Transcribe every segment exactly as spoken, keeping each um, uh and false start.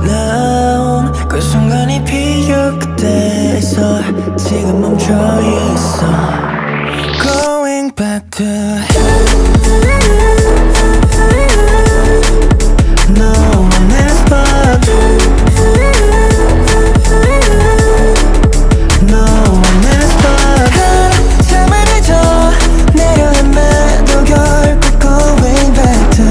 나온 그 순간이 필요 그때에서 지금 멈춰있어 Going back to No one else but No one else but 한참을 잊어 내려 헤매도 결국 Going back to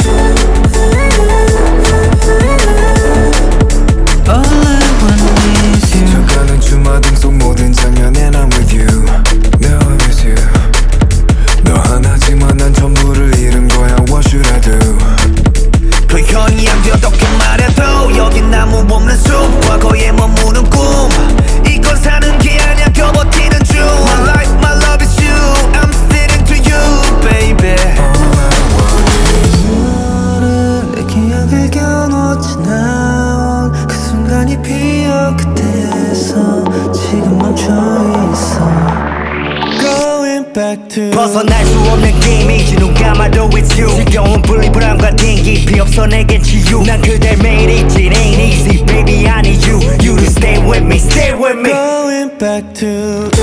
All I want is you 스쳐가는 주마등 속 모든 장면에 I'm with you Now I'm with you 너 하나지만 난 전부를 잃은 거야 What should I do 표현이 안 돼 어떻게 말해도 여긴 나무 없는 숲 과거에 머무는 꿈 이건 사는 게 아니야 버티는 중 My life, my love is you I'm sitting to you, baby 너를 내 기억을 겨누지 나온 그 순간이 필요 그때에서 지금 멈춰있어 Going back to 벗어날 수 없는 게임이지 눈 감아도 it's you 지겨운 분리불안과 띵기 없어 내겐 치유 난 그댈 매일 잊지 It ain't easy baby I need you You to stay with me stay with me Going back to